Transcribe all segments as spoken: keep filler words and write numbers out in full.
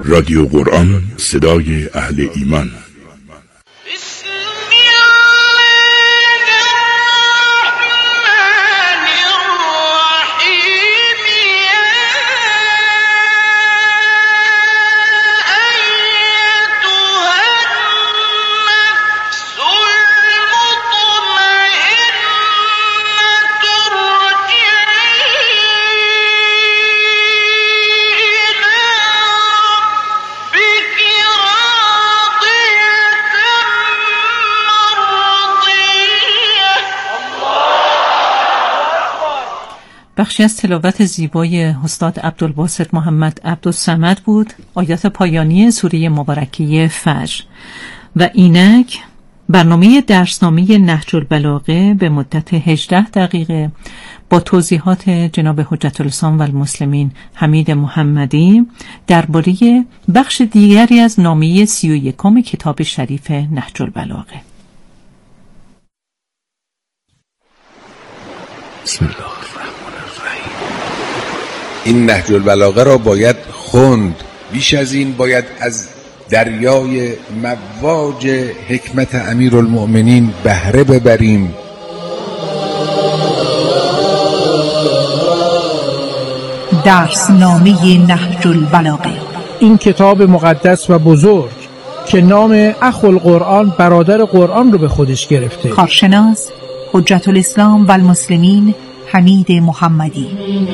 رادیو قرآن، صدای اهل ایمان. بخشی از تلاوت زیبای استاد عبدالباسط محمد عبدالصمد بود، آیات پایانی سوره مبارکه فجر. و اینک برنامه درسنامه نهج البلاغه به مدت هجده دقیقه با توضیحات جناب حجت الاسلام و المسلمین حمید محمدی درباره بخش دیگری از نامه سی و یکم کتاب شریف نهج البلاغه. بسم الله الرحمن الرحیم. این نهج البلاغه را باید خوند، بیش از این باید از دریای مواج حکمت امیرالمؤمنین بهره ببریم. درسنامه نهج البلاغه، این کتاب مقدس و بزرگ که نام اخو القرآن، برادر قرآن رو به خودش گرفته. کارشناس حجت الاسلام و المسلمین حمید محمدی.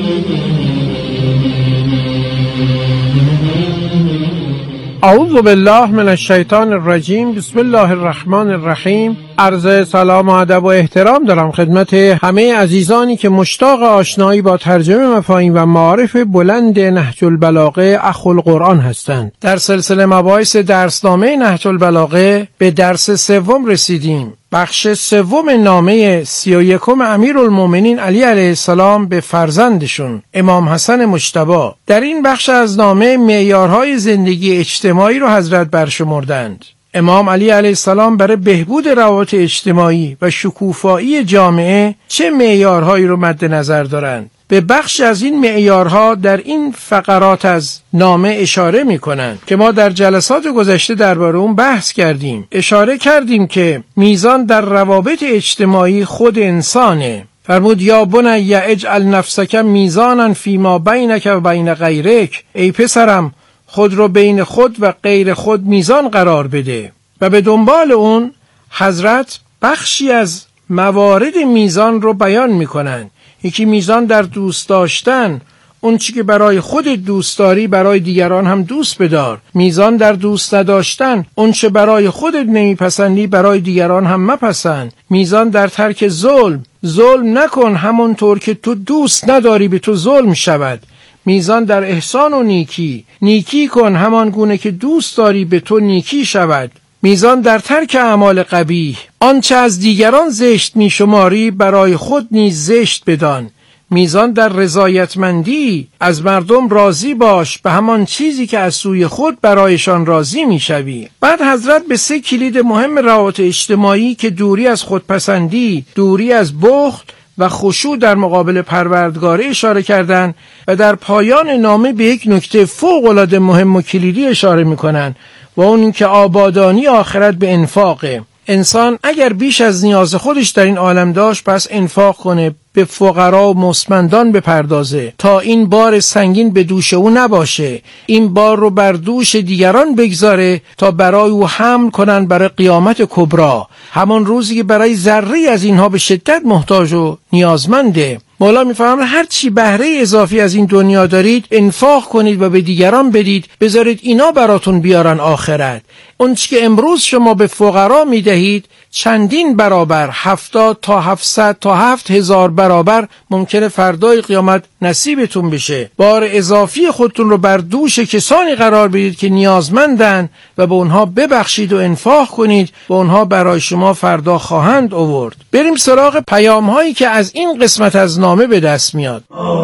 اعوذ بالله من الشیطان الرجیم. بسم الله الرحمن الرحیم. عرض سلام و ادب و احترام دارم خدمت همه عزیزانی که مشتاق آشنایی با ترجمه مفاهیم و معارف بلند نهج البلاغه اخو القرآن هستند. در سلسله مباحث درسنامه نهج البلاغه به درس سوم رسیدیم. بخش سوم نامه سی و یکم امیرالمؤمنین علی علیه السلام به فرزندشون امام حسن مجتبی. در این بخش از نامه معیارهای زندگی اجتماعی رو حضرت برشمردند. امام علی علیه السلام برای بهبود روابط اجتماعی و شکوفایی جامعه چه معیارهایی رو مد نظر دارند؟ به بخش از این معیارها در این فقرات از نامه اشاره می‌کنند که ما در جلسات گذشته درباره اون بحث کردیم. اشاره کردیم که میزان در روابط اجتماعی خود انسانه. فرمود یا بنی اجعل نفسک میزانا فیما بینک و بین غیرک، ای پسرم خود رو بین خود و غیر خود میزان قرار بده. و به دنبال اون حضرت بخشی از موارد میزان رو بیان میکنن. یکی میزان در دوست داشتن، اون چی که برای خودت دوست داری برای دیگران هم دوست بدار. میزان در دوست نداشتن، اون چه برای خودت نمیپسندی برای دیگران هم مپسند. میزان در ترک ظلم، ظلم نکن همونطور که تو دوست نداری به تو ظلم شود. میزان در احسان و نیکی، نیکی کن همان گونه که دوست داری به تو نیکی شود. میزان در ترک اعمال قبیح، آنچه از دیگران زشت میشماری برای خود نیز زشت بدان. میزان در رضایتمندی، از مردم راضی باش به همان چیزی که از سوی خود برایشان راضی میشوی. بعد حضرت به سه کلید مهم روابط اجتماعی که دوری از خودپسندی، دوری از بخل و خشوع در مقابل پروردگار اشاره کردند و در پایان نامه به یک نکته فوق‌العاده مهم و کلیدی اشاره میکنند و اون که آبادانی آخرت به انفاقه. انسان اگر بیش از نیاز خودش در این عالم داشت پس انفاق کنه، به فقرا و مستمندان بپردازه تا این بار سنگین به دوش او نباشه، این بار رو بر دوش دیگران بگذاره تا برای او حمل کنن برای قیامت کبرا، همان روزی که برای ذره از اینها به شدت محتاج و نیازمنده. مولا میفرماید هر چی بهره اضافی از این دنیا دارید انفاق کنید و به دیگران بدید، بذارید اینا براتون بیارن آخرت. اون چی که امروز شما به فقرا میدهید چندین برابر، هفتاد تا هفتصد تا هفت هزار برابر ممکنه فردای قیامت نصیبتون بشه. بار اضافی خودتون رو بر دوش کسانی قرار بدید که نیازمندن و به اونها ببخشید و انفاق کنید و اونها برای شما فردا خواهند آورد. بریم سراغ پیام هایی که از این قسمت از نامه به دست میاد.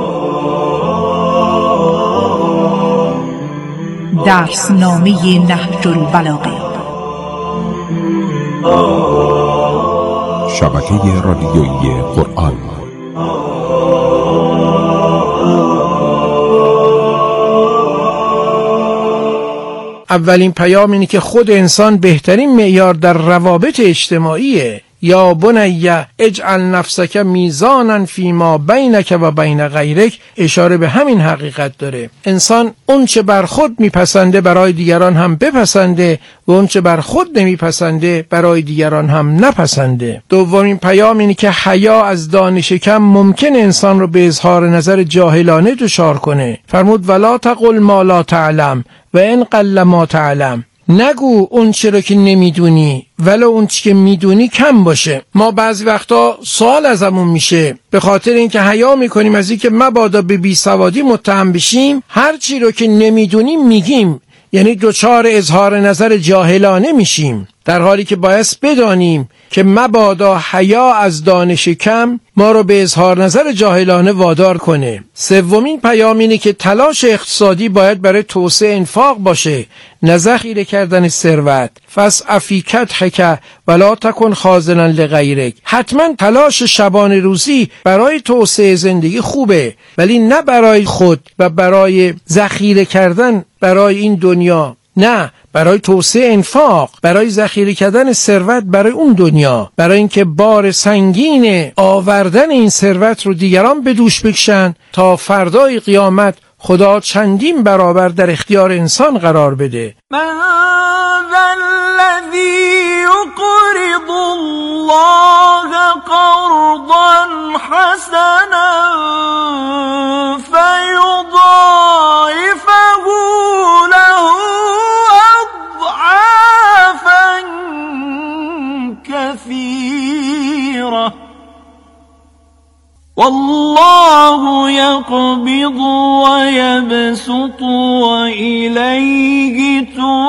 درسنامه نهج البلاغه، شبکه رادیویی قرآن. اولین پیام اینه که خود انسان بهترین معیار در روابط اجتماعیه. یا بنی اجعل نفسک میزانا فیما بینک و بین غیرک اشاره به همین حقیقت داره. انسان اون چه بر خود میپسنده برای دیگران هم بپسنده و اون چه بر خود نمیپسنده برای دیگران هم نپسنده. دومین پیام اینه که حیا از دانش کم ممکن انسان رو به اظهار نظر جاهلانه دچار کنه. فرمود ولا تقل ما لا تعلم و ان قل ما تعلم، نگو اون چرا که نمیدونی ولو اون چی که میدونی کم باشه. ما بعضی وقتا سوال ازمون میشه به خاطر اینکه حیا میکنیم از اینکه مبادا به بیسوادی متهم بشیم، هر چی رو که نمیدونیم میگیم، یعنی دوچار اظهار نظر جاهلانه میشیم، در حالی که باید بدانیم که مبادا حیا از دانش کم ما رو به اظهار نظر جاهلانه وادار کنه. سومین پیام اینه که تلاش اقتصادی باید برای توسعه انفاق باشه، نه ذخیره کردن ثروت. فاسع فی کدحک ولا تکن خازنا لغیرک. حتما تلاش شبانه روزی برای توسعه زندگی خوبه، ولی نه برای خود و برای ذخیره کردن برای این دنیا، نه، برای توسعه انفاق، برای ذخیره کردن ثروت برای اون دنیا، برای اینکه بار سنگین آوردن این ثروت رو دیگران به دوش بکشن تا فردای قیامت خدا چندین برابر در اختیار انسان قرار بده. من ذا الذی یقرض الله قرضا حسنا فیضاعفه له اضعافا كثيرة والله يقبض ويبسط وإليه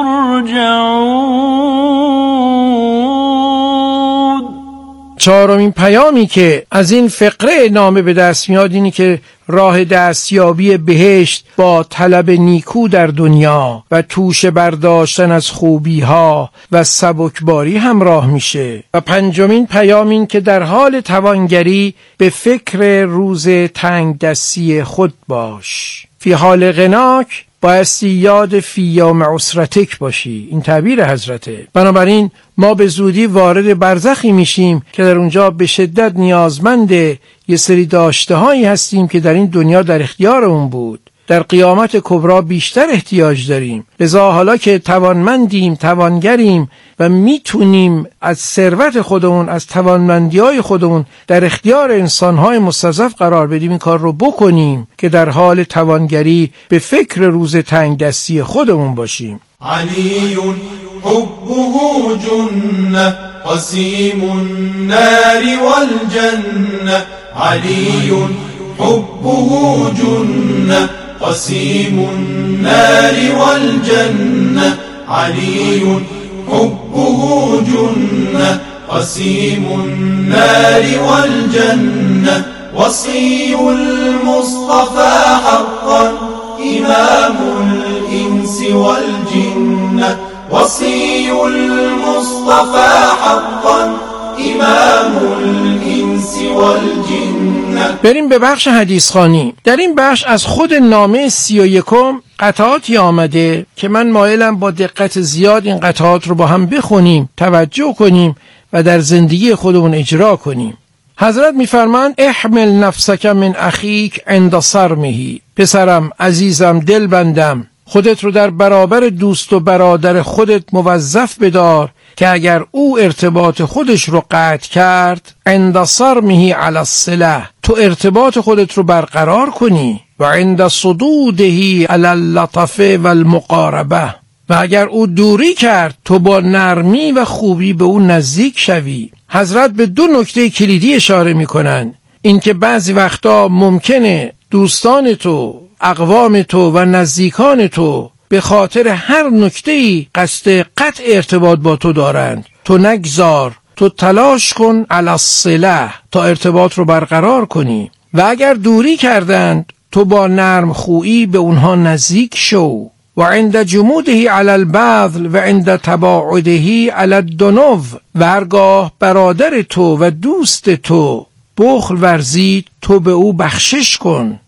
ترجعون. چهارمین پیامی که از این فقره نامه به دست میاد اینی که راه دستیابی بهشت با طلب نیکو در دنیا و توشه برداشتن از خوبی ها و سبکباری همراه میشه. و پنجمین پیام این که در حال توانگری به فکر روز تنگ دستی خود باش. فی حال غناک بایستی یاد فی یوم عسرتک باشی، این تعبیر حضرته. بنابراین ما به زودی وارد برزخی میشیم که در اونجا به شدت نیازمند یه سری داشته هایی هستیم که در این دنیا در اختیار اون بود. در قیامت کبرا بیشتر احتیاج داریم. لذا حالا که توانمندیم، توانگریم و میتونیم از ثروت خودمون، از توانمندی‌های خودمون در اختیار انسان‌های مستضعف قرار بدیم، این کار رو بکنیم که در حال توانگری به فکر روز تنگ دستی خودمون باشیم. علی حبه جنة قسیم النار والجنة علی حبه جنة قسیم النار والجنة علی حبه جنة قسیم النار والجنة وصی المصطفى حقا إمام الإنس والجنة وصي المصطفى حقا إمام الإنس والجنة. بریم به بخش حدیث خوانی. در این بخش از خود نامه سی و یکم قطعاتی آمده که من مایلم با دقت زیاد این قطعات رو با هم بخونیم، توجه کنیم و در زندگی خودمون اجرا کنیم. حضرت میفرمایند احمل نفسک من اخیک عند صرمه. پسرم، عزیزم، دل بندم، خودت رو در برابر دوست و برادر خودت موظف بدار که اگر او ارتباط خودش رو قطع کرد، عند صرمه علی الصلة، تو ارتباط خودت رو برقرار کنی، و عند صدوده علی اللطف و المقاربه، و اگر او دوری کرد تو با نرمی و خوبی به او نزدیک شوی. حضرت به دو نکته کلیدی اشاره میکنن. این که بعضی وقتا ممکنه دوستان تو، اقوام تو و نزدیکان تو به خاطر هر نکته‌ای قصد قطع ارتباط با تو دارند، تو نگذار، تو تلاش کن علی الصلة تا ارتباط رو برقرار کنی. و اگر دوری کردند تو با نرم خویی به اونها نزدیک شو. و عند جموده علی البذل و عند تباعده علی الدنو، و هرگاه برادر تو و دوست تو بخل ورزید تو به او بخشش کن.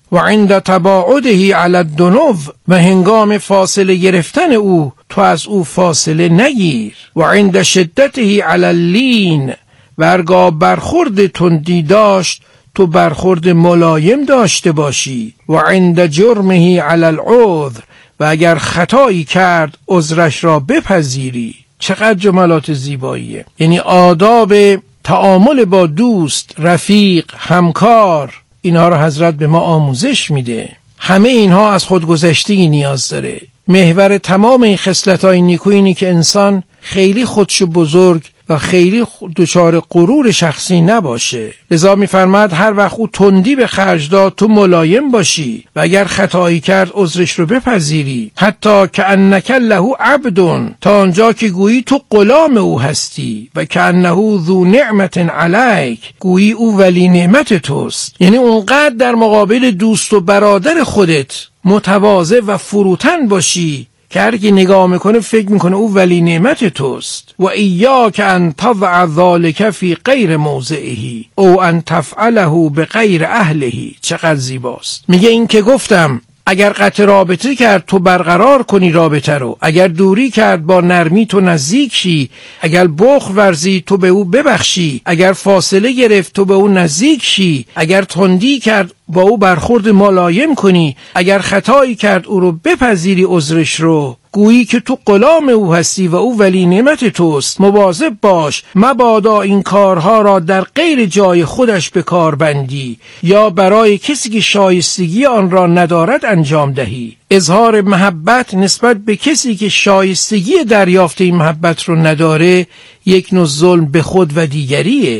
و عند تباعده علی الدنو، و هنگام فاصله گرفتن او تو از او فاصله نگیر. و عند شدته علی اللین، و هرگاه برخورد تندی داشت تو برخورد ملایم داشته باشی. و عند جرمه علی العذر، و اگر خطایی کرد عذرش را بپذیری. چقدر جملات زیباییه. یعنی آداب تعامل با دوست، رفیق، همکار، اینها را حضرت به ما آموزش میده. همه اینها از خودگذشتگی نیاز داره. محور تمام این خصلت‌های نیکو اینی که انسان خیلی خودشو بزرگ و خیلی دچار غرور شخصی نباشه. لذا می‌فرماد هر وقت او تندی به خرج داد تو ملایم باشی و اگر خطایی کرد عذرش رو بپذیری. حتی که انک له عبد، تا آنجا که گویی تو غلام او هستی. و که انه ذو نعمت علیک، گویی او ولی نعمت توست. یعنی اونقدر در مقابل دوست و برادر خودت متواضع و فروتن باشی که هر کی نگاه میکنه فکر میکنه او ولی نعمت توست. و ایاک ان تضع ذلک فی غیر موضعه او ان تفعله بغیر اهله. چقدر زیباست. میگه این که گفتم اگر قطع رابطه کرد تو برقرار کنی رابطه رو، اگر دوری کرد با نرمی تو نزدیک شی، اگر بخل ورزی تو به او ببخشی، اگر فاصله گرفت تو به او نزدیک شی، اگر تندی کرد با او برخورد ملایم کنی، اگر خطایی کرد او رو بپذیری عذرش رو، گویی که تو غلام او هستی و او ولی نعمت توست. مواظب باش مبادا این کارها را در غیر جای خودش به کار بندی یا برای کسی که شایستگی آن را ندارد انجام دهی. اظهار محبت نسبت به کسی که شایستگی دریافت این محبت رو نداره یک نوع ظلم به خود و دیگریه.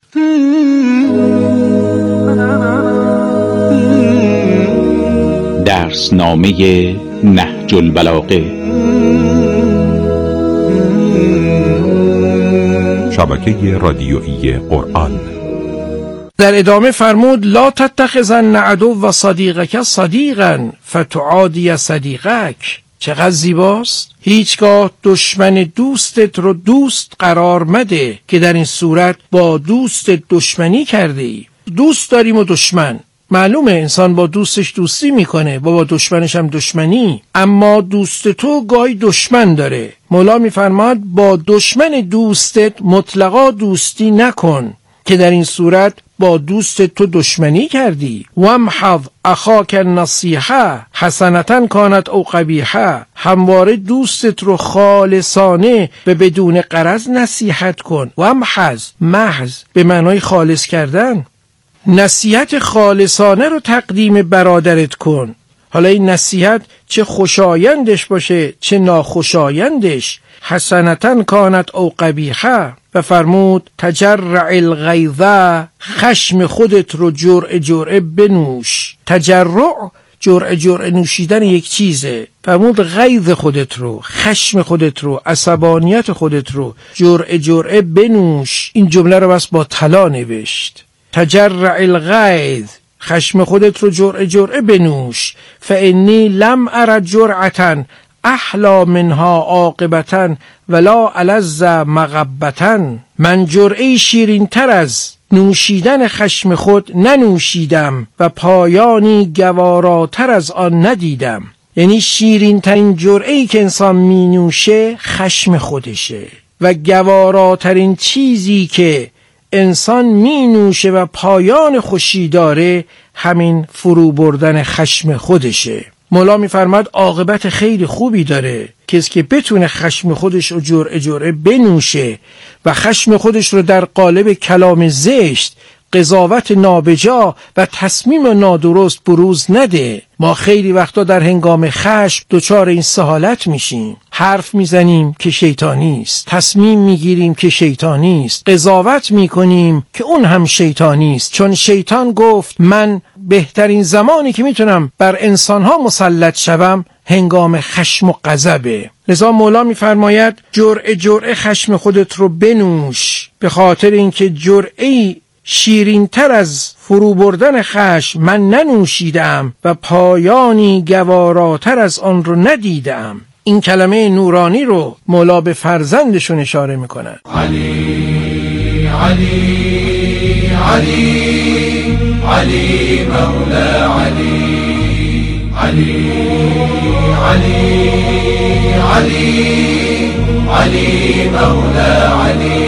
درسنامه نهج البلاغه، شبکه رادیویی قرآن. در ادامه فرمود لا تتخذن عدو و صدیقک صدیقا فتعادی صدیقک. چقدر زیباست. هیچگاه دشمن دوستت رو دوست قرار مده که در این صورت با دوست دشمنی کرده ای. دوست داریم و دشمن، معلومه انسان با دوستش دوستی میکنه، با, با دشمنش هم دشمنی، اما دوست تو گاهی دشمن داره. مولا میفرماد با دشمن دوستت مطلقا دوستی نکن که در این صورت با دوست تو دشمنی کردی. وامحض اخاک النصیحه حسنتا کانت او قبیحه. همواره دوستت رو خالصانه و بدون غرض نصیحت کن. وامحض، محض به معنای خالص کردن، نصیحت خالصانه رو تقدیم برادرت کن. حالا این نصیحت چه خوشایندش باشه چه ناخوشایندش. حسنتا کانت او قبیحه. و فرمود تجرع الغیظ، خشم خودت رو جرعه جرعه بنوش. تجرع جرعه جرعه نوشیدن یک چیزه. فرمود غیظ خودت رو، خشم خودت رو، عصبانیت خودت رو جرعه جرعه بنوش. این جمله رو بس با طلا نوشت. تجرع الغیظ، خشم خودت رو جرعه جرعه بنوش. فانی لم ار جرعتا احلا منها عاقبتا ولا الذ مغبتا. من جرعه شیرین تر از نوشیدن خشم خود ننوشیدم و پایانی گواراتر از آن ندیدم. یعنی شیرین ترین جرعه‌ای که انسان می نوشه خشم خودشه و گواراترین چیزی که انسان می نوشه و پایان خوشی داره همین فرو بردن خشم خودشه. مولا می فرماد عاقبت خیلی خوبی داره کسی که بتونه خشم خودش رو جرعه جرعه بنوشه و خشم خودش رو در قالب کلام زشت، قضاوت نابجا و تصمیم نادرست بروز نده. ما خیلی وقتا در هنگام خشم دچار این سهالت میشیم، حرف میزنیم که شیطانی است، تصمیم میگیریم که شیطانی است، قضاوت میکنیم که اون هم شیطانی است، چون شیطان گفت من بهترین زمانی که میتونم بر انسانها مسلط شوم هنگام خشم و غضبه. لذا مولا میفرماید جرعه جرعه خشم خودت رو بنوش، به خاطر اینکه جرعه‌ای شیرین تر از فرو بردن خشم من ننوشیدم و پایانی گواراتر از آن رو ندیدم. این کلمه نورانی رو مولا به فرزندشون اشاره میکنن. علی علی علی علی مولا علی علی علی علی علی مولا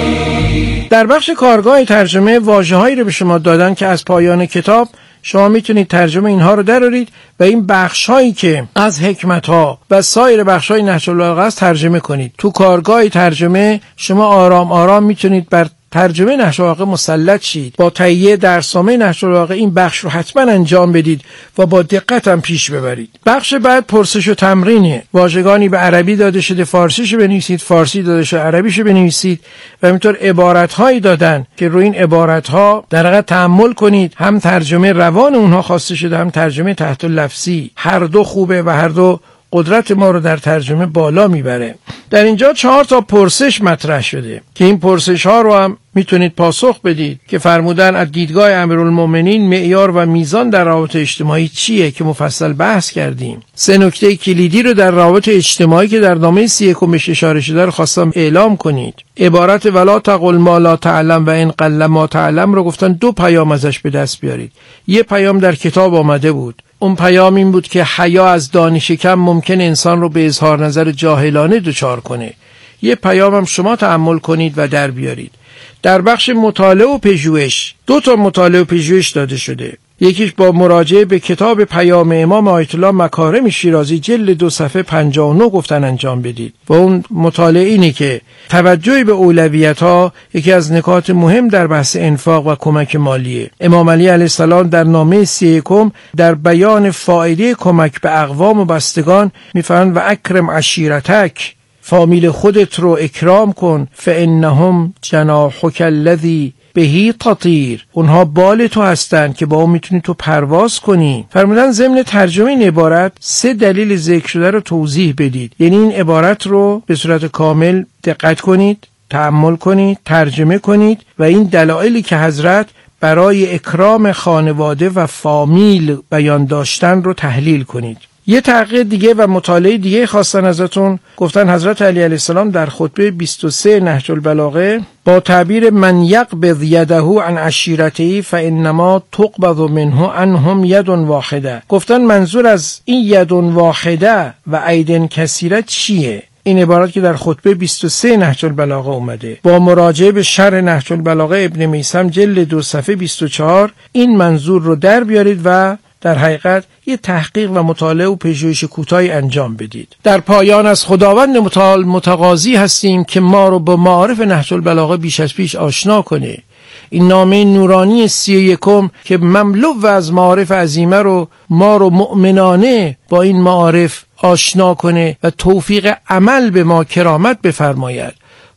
علی. در بخش کارگاه ترجمه واژه‌هایی رو به شما دادن که از پایان کتاب شما میتونید ترجمه اینها رو درارید و این بخش‌هایی که از حکمت‌ها و سایر بخش‌های نهج البلاغه است ترجمه کنید. تو کارگاه ترجمه شما آرام آرام میتونید بر ترجمه نهج البلاغه مسلط شید. با تهیه درسنامه نهج البلاغه این بخش رو حتما انجام بدید و با دقت هم پیش ببرید. بخش بعد پرسش و تمرینه. واژگانی به عربی داده شده فارسیشو بنویسید، فارسی داده شده عربیشو بنویسید و همینطور عبارت‌هایی دادن که روی این عبارت‌ها در واقع تأمل کنید. هم ترجمه روان اونها خواسته شده، هم ترجمه تحت لفظی. هر دو خوبه و هر دو قدرت ما رو در ترجمه بالا میبره. در اینجا چهار تا پرسش مطرح شده که این پرسش ها رو هم میتونید پاسخ بدید که فرمودن از دیدگاه امیرالمومنین معیار و میزان در روابط اجتماعی چیه که مفصل بحث کردیم. سه نکته کلیدی رو در روابط اجتماعی که در نامه سی یکم بهش اشاره شده رو خواستم اعلام کنید. عبارت ولا تقل ما لا تعلم و ان قل ما تعلم رو گفتن دو پیام ازش به دست بیارید. یه پیام در کتاب آمده بود، اون پیام این بود که حیا از دانش کم ممکن انسان رو به اظهار نظر جاهلانه دچار کنه. یه پیام هم شما تأمل کنید و در بیارید. در بخش مطالعه و پژوهش دو تا مطالعه و پژوهش داده شده. یکیش با مراجعه به کتاب پیام امام آیت الله مکارم شیرازی جلد دو صفحه پنجاه و نه گفتن انجام بدید. و اون مطالعه اینه که توجه به اولویت‌ها یکی از نکات مهم در بحث انفاق و کمک مالیه. امام علی علیه السلام در نامه سی یکم در بیان فایده کمک به اقوام و بستگان میفرمایند و اکرم عشیرتک، فامیل خودت رو اکرام کن، فانهم جناحک الذی بهی تطیر، اونها بال تو هستن که با اون میتونی تو پرواز کنی. فرمودن ضمن ترجمه این عبارت سه دلیل ذکر شده رو توضیح بدید. یعنی این عبارت رو به صورت کامل دقت کنید، تأمل کنید، ترجمه کنید و این دلایلی که حضرت برای اکرام خانواده و فامیل بیان داشتن رو تحلیل کنید. یه تحقیق دیگه و مطالعه دیگه خواستن ازتون. گفتن حضرت علی علیه السلام در خطبه بیست و سه نهج البلاغه با تعبیر من یقبض یده عن عشیرته فانما تقبض منه عنهم ید واحده، گفتن منظور از این ید واحده و عیدن کثیره چیه؟ این عبارت که در خطبه بیست و سه نهج البلاغه اومده. با مراجعه به شرح نهج البلاغه ابن میثم جلد دو صفحه بیست و چهار این منظور رو در بیارید و در حقیقت یه تحقیق و مطالعه و پژوهش کوتاهی انجام بدید. در پایان از خداوند متعال متقاضی هستیم که ما رو با معارف نهج البلاغه بیش از پیش آشنا کنه. این نامه نورانی سی یکم که مملو و از معارف عظیمه رو ما رو مؤمنانه با این معارف آشنا کنه و توفیق عمل به ما کرامت بفرماید.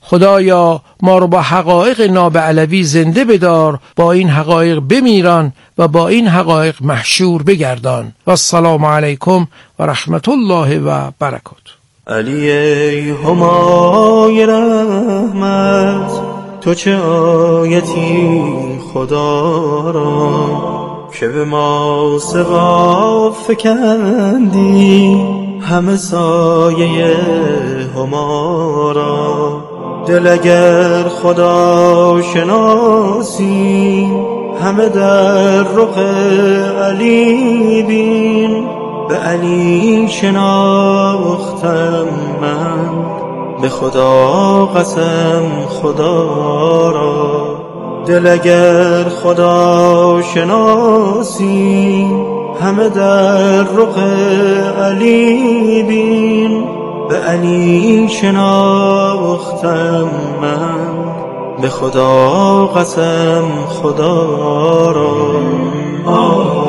خدایا ما رو با حقایق ناب علوی زنده بدار، با این حقایق بمیران و با این حقایق محشور بگردان. و السلام علیکم و رحمت الله و برکاته. علی ای همای رحمت، تو چه آیتی خدا را که به ما سقا فکندی، همه سایه هما را. دل اگر خدا شناسی، همه در رخ علی بین. به علی شناختم من، به خدا قسم خدا را. دل اگر خدا شناسی، همه در رخ علی بین. به علی شناختم من، به خدا قسم خدا را. آه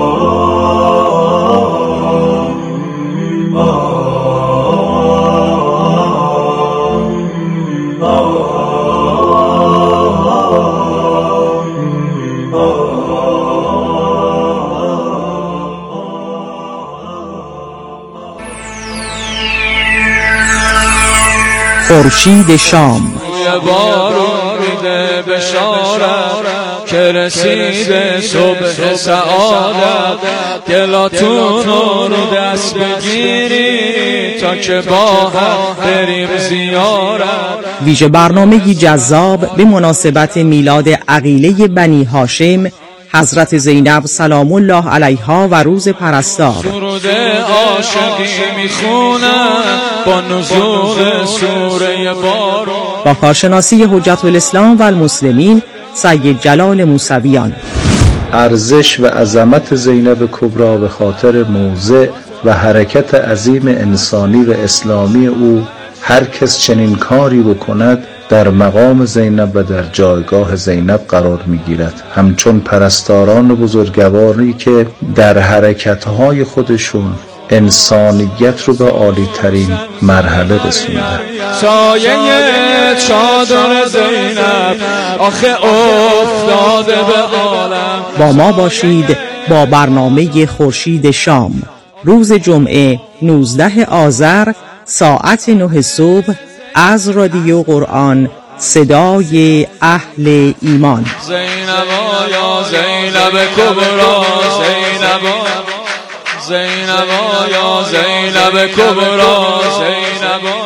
خورشید شام بارون میده بشارت که رسیده صبح سعادت. دلاتون رو دست بگیری تا که با هم بریم زیارت. ویژه برنامه‌ای جذاب به مناسبت میلاد عقیله بنی هاشم حضرت زینب سلام الله علیها و روز پرستار. سرود عاشقی میخونم با نزول سوره بارون. با کارشناسی حجت الاسلام و المسلمین سید جلال موسویان. ارزش و عظمت زینب کبری به خاطر موضع و حرکت عظیم انسانی و اسلامی او، هر کس چنین کاری بکند در مقام زینب و در جایگاه زینب قرار میگیرد، همچون پرستاران بزرگواری که در حرکتهای خودشون انسانیت رو به عالی ترین مرحله رسوندن. سایه چادر زینب آخه افتاده به عالم. با ما باشید با برنامه خورشید شام روز جمعه نوزده آذر ساعت نه صبح از رادیو قرآن صدای اهل ایمان. زینب یا زینب کبری، زینب زینب یا زینب کبری، زینب.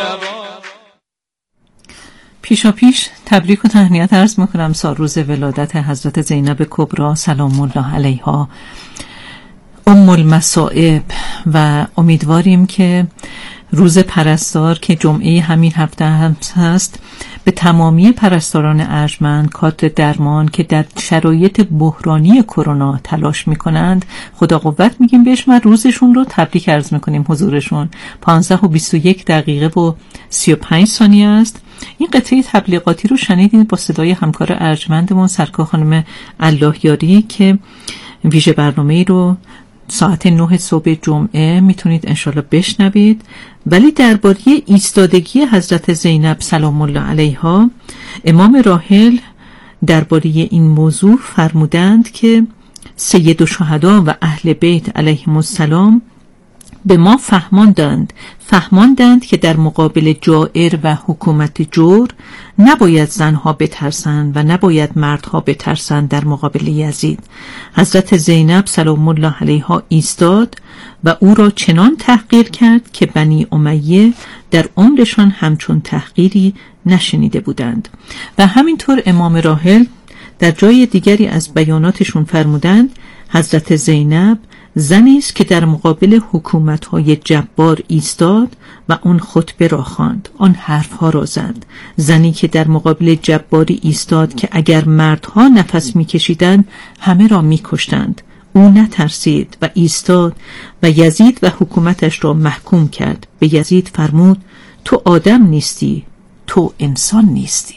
پیشا پیش تبریک و تهنیت عرض میکنم سالروز ولادت حضرت زینب کبری سلام الله علیها، ام المصائب، و امیدواریم که روز پرستار که جمعه همین هفته هم هست به تمامی پرستاران ارجمند کادر درمان که در شرایط بحرانی کرونا تلاش میکنند خدا قوت میگیم بهش و روزشون رو تبریک عرض میکنیم حضورشون. پانزده و بیست و یک دقیقه و سی و پنج ثانیه است. این قطعه تبلیغاتی رو شنیدید با صدای همکار ارجمندمون سرکار خانم اللهیاری که ویژه برنامه رو ساعت نه صبح جمعه میتونید انشالله بشنوید. ولی درباره ایستادگی حضرت زینب سلام الله علیها امام راحل درباره این موضوع فرمودند که سید الشهدا و اهل بیت علیهم السلام به ما فهماندند فهماندند که در مقابل جائر و حکومت جور نباید زنها بترسند و نباید مردها بترسند. در مقابل یزید حضرت زینب سلام الله علیها ایستاد و او را چنان تحقیر کرد که بنی امیه در عمرشان همچون تحقیری نشنیده بودند. و همینطور امام راحل در جای دیگری از بیاناتشون فرمودند حضرت زینب زنی است که در مقابل حکومت‌های جبار ایستاد و اون خطبه را خواند، آن حرف‌ها را زد. زنی که در مقابل جباری ایستاد که اگر مردها نفس می‌کشیدند همه را می‌کشتند. او نترسید و ایستاد و یزید و حکومتش را محکوم کرد. به یزید فرمود تو آدم نیستی، تو انسان نیستی.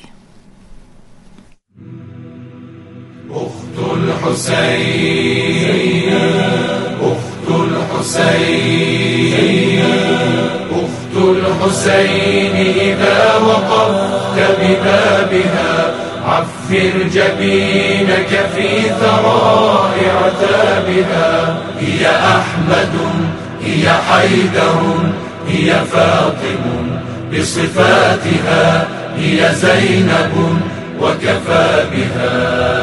أخت الحسين أخت الحسين أخت الحسين إذا وقفت ببابها عفر جبينك في ثراء عتابها. هي أحمد هي حيدر هي فاطم بصفاتها هي زينب وكفى بها.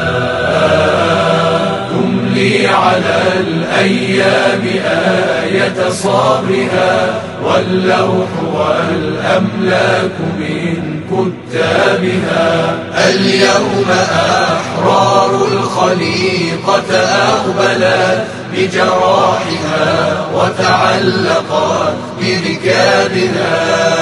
تملي على الأيام آية صابرها واللوح والأملاك من كتابها. اليوم أحرار الخليقة أقبلت بجراحها وتعلقت بركابها.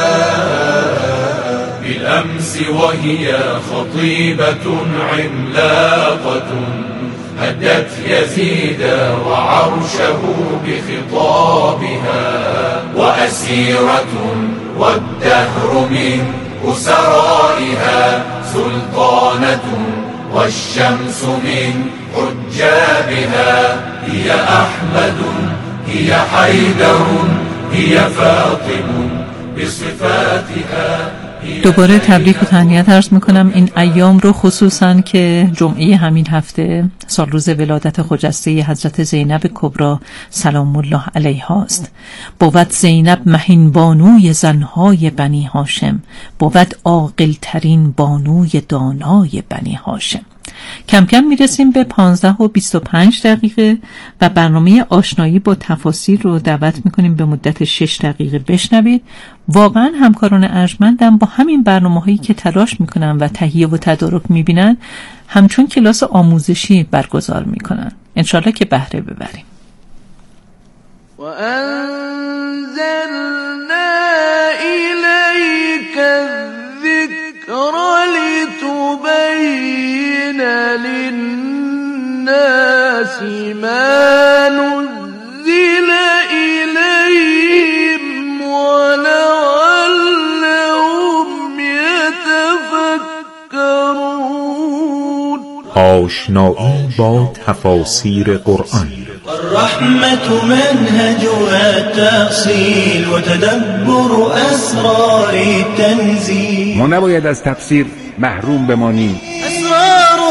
بالأمس وهي خطيبة عملاقة هدت يزيد وعرشه بخطابها. وأسيرة والدهر من أسرائها سلطانة والشمس من حجابها. هي أحمد هي حيدر هي فاطم بصفاتها. دوباره تبریک و تهنیت عرض میکنم این ایام رو، خصوصا که جمعه همین هفته سالروز ولادت خجسته حضرت زینب کبری سلام الله علیها است. بود زینب مهین بانوی زنهای بنی هاشم، بود عاقل ترین بانوی دانای بنی هاشم. کم کم میرسیم به پانزده و بیست و پنج دقیقه و برنامه آشنایی با تفاسیر رو دعوت میکنیم به مدت شش دقیقه بشنوید. واقعا همکاران ارجمندم با همین برنامه هایی که تلاش میکنن و تهیه و تدارک میبینن همچون کلاس آموزشی برگزار میکنن. انشالله که بهره ببریم. و انزلنا الیک الذکر لتبین للناس ما نزل الیهم ولعلهم یتفکرون. آشنایی با تفاسیر قرآن. الرحمة منهج التأصيل وتدبر أسرار التنزيل. ما نباید از تفسیر محروم بمانیم. أسرار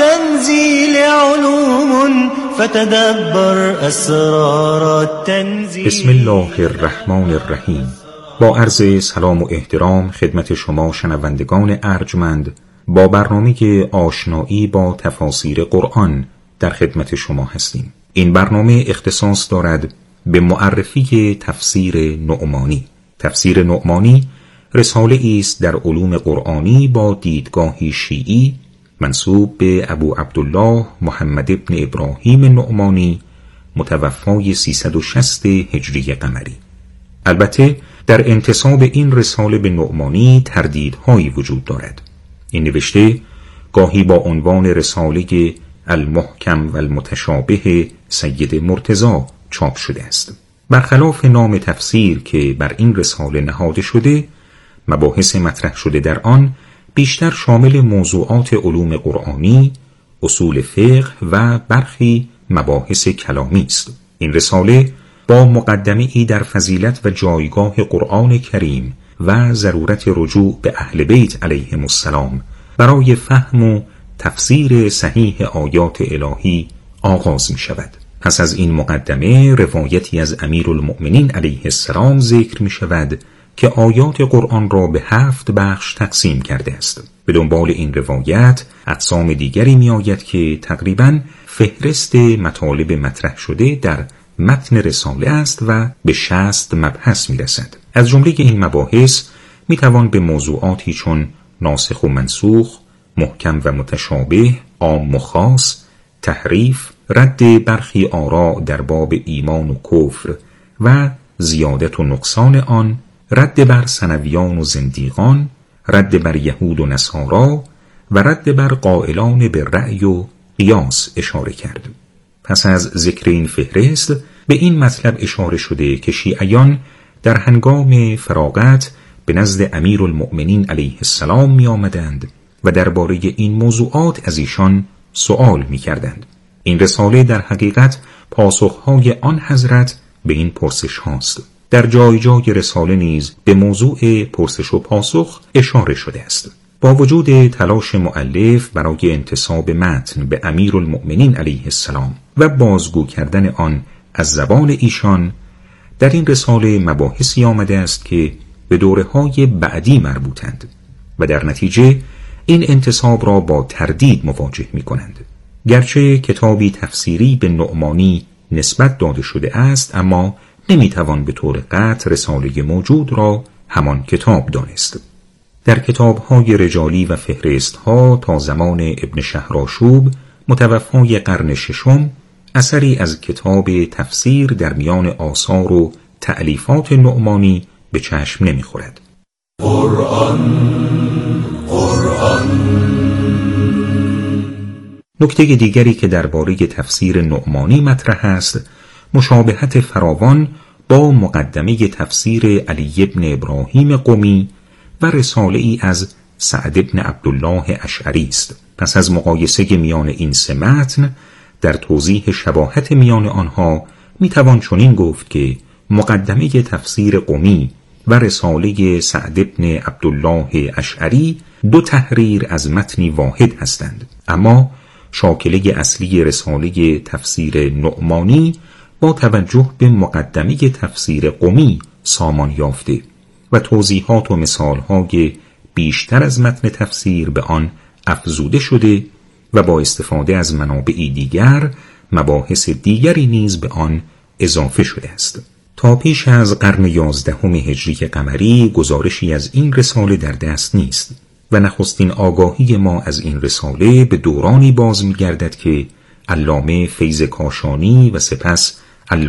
التنزيل علوم فتدبر أسرار التنزيل. بسم الله الرحمن الرحیم. با عرض سلام و احترام خدمت شما شنوندگان ارجمند، با برنامه آشنایی با تفاسیر قرآن در خدمت شما هستیم. این برنامه اختصاص دارد به معرفی تفسیر نعمانی. تفسیر نعمانی رساله است در علوم قرآنی با دیدگاهی شیعی منسوب به ابو عبدالله محمد ابن ابراهیم نعمانی متوفای سیصد و شصت هجری قمری. البته در انتساب این رساله به نعمانی تردیدهایی وجود دارد. این نوشته گاهی با عنوان رساله المحکم و المتشابه سید مرتضی چاپ شده است. برخلاف نام تفسیر که بر این رساله نهاده شده، مباحث مطرح شده در آن بیشتر شامل موضوعات علوم قرآنی، اصول فقه و برخی مباحث کلامی است. این رساله با مقدمه‌ای در فضیلت و جایگاه قرآن کریم و ضرورت رجوع به اهل بیت علیهم السلام برای فهم و تفسیر صحیح آیات الهی آغاز می شود. پس از این مقدمه روایتی از امیرالمؤمنین علیه السلام ذکر می شود که آیات قرآن را به هفت بخش تقسیم کرده است. به دنبال این روایت اقسام دیگری می آید که تقریباً فهرست مطالب مطرح شده در متن رساله است و به شصت مبحث می رسد. از جمله این مباحث می توان به موضوعاتی چون ناسخ و منسوخ، محکم و متشابه، عام و خاص، تحریف، رد برخی آراء در باب ایمان و کفر و زیادت و نقصان آن، رد بر ثنویان و زندیقان، رد بر یهود و نصارا و رد بر قائلان به رأی و قیاس اشاره کرد. پس از ذکر این فهرست به این مطلب اشاره شده که شیعیان در هنگام فراغت به نزد امیرالمؤمنین علیه السلام می آمدند و درباره این موضوعات از ایشان سؤال می کردند. این رساله در حقیقت پاسخهای آن حضرت به این پرسش هاست. در جای جای رساله نیز به موضوع پرسش و پاسخ اشاره شده است. با وجود تلاش مؤلف برای انتساب متن به امیرالمؤمنین علیه السلام و بازگو کردن آن از زبان ایشان، در این رساله مباحثی آمده است که به دوره‌های بعدی مربوطند و در نتیجه این انتساب را با تردید مواجه می کنند. گرچه کتابی تفسیری به نعمانی نسبت داده شده است، اما نمی توان به طور قطع رساله موجود را همان کتاب دانست. در کتاب‌های رجالی و فهرست‌ها تا زمان ابن شهرآشوب متوفای قرن ششم اثری از کتاب تفسیر در میان آثار و تألیفات نعمانی به چشم نمی‌خورد. قرآن قرآن نکته دیگری که درباره تفسیر نعمانی مطرح است، مشابهت فراوان با مقدمه تفسیر علی ابن ابراهیم قمی و رساله ای از سعد ابن عبدالله اشعری است. پس از مقایسه میان این سه متن در توضیح شباهت میان آنها میتوان چنین گفت که مقدمه تفسیر قمی و رساله سعد ابن عبدالله اشعری دو تحریر از متنی واحد هستند، اما شاکله اصلی رساله تفسیر نعمانی با توجه به مقدمه تفسیر قمی سامان یافته و توضیحات و مثالهای بیشتر از متن تفسیر به آن افزوده شده و با استفاده از منابعی دیگر مباحث دیگری نیز به آن اضافه شده است. تا پیش از قرن یازدهم هجری قمری گزارشی از این رساله در دست نیست و نخستین آگاهی ما از این رساله به دورانی باز می‌گردد که علامه فیض کاشانی و سپس